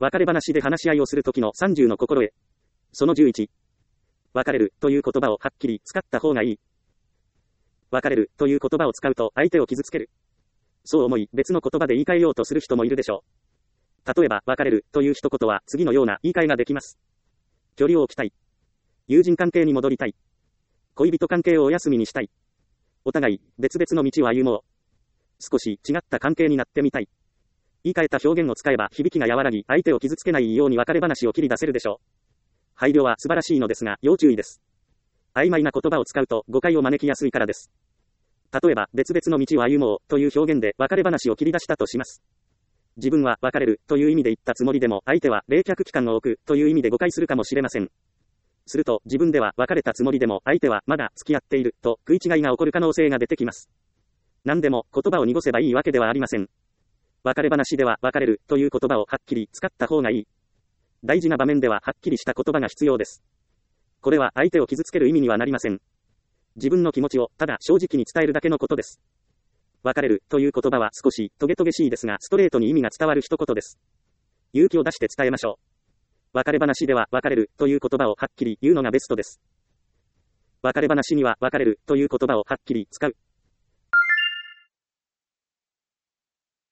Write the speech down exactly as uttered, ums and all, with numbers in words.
別れ話で話し合いをするときのさんじゅうの心得。そのじゅういち。別れるという言葉をはっきり使った方がいい。別れるという言葉を使うと相手を傷つける。そう思い別の言葉で言い換えようとする人もいるでしょう。例えば、別れるという一言は次のような言い換えができます。距離を置きたい。友人関係に戻りたい。恋人関係をお休みにしたい。お互い別々の道を歩もう。少し違った関係になってみたい。言い換えた表現を使えば響きが和らぎ、相手を傷つけないように別れ話を切り出せるでしょう。配慮は素晴らしいのですが、要注意です。曖昧な言葉を使うと誤解を招きやすいからです。例えば、別々の道を歩もうという表現で別れ話を切り出したとします。自分は別れるという意味で言ったつもりでも、相手は冷却期間を置くという意味で誤解するかもしれません。すると、自分では別れたつもりでも、相手はまだ付き合っていると食い違いが起こる可能性が出てきます。何でも言葉を濁せばいいわけではありません。別れ話では別れるという言葉をはっきり使った方がいい。大事な場面でははっきりした言葉が必要です。これは相手を傷つける意味にはなりません。自分の気持ちをただ正直に伝えるだけのことです。別れるという言葉は少しトゲトゲしいですが、ストレートに意味が伝わる一言です。勇気を出して伝えましょう。別れ話では別れるという言葉をはっきり言うのがベストです。別れ話には別れるという言葉をはっきり使う。